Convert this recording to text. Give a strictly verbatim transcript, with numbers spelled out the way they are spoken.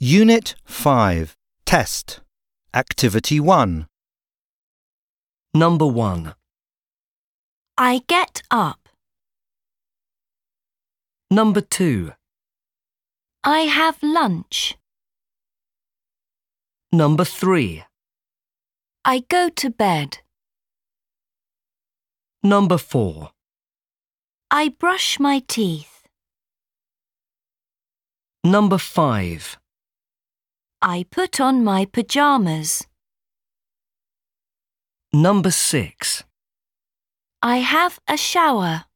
Unit five. Test. Activity one. Number one. I get up. Number two. I have lunch. Number three. I go to bed. Number four. I brush my teeth. Number five. I put on my pyjamas. Number six. I have a shower.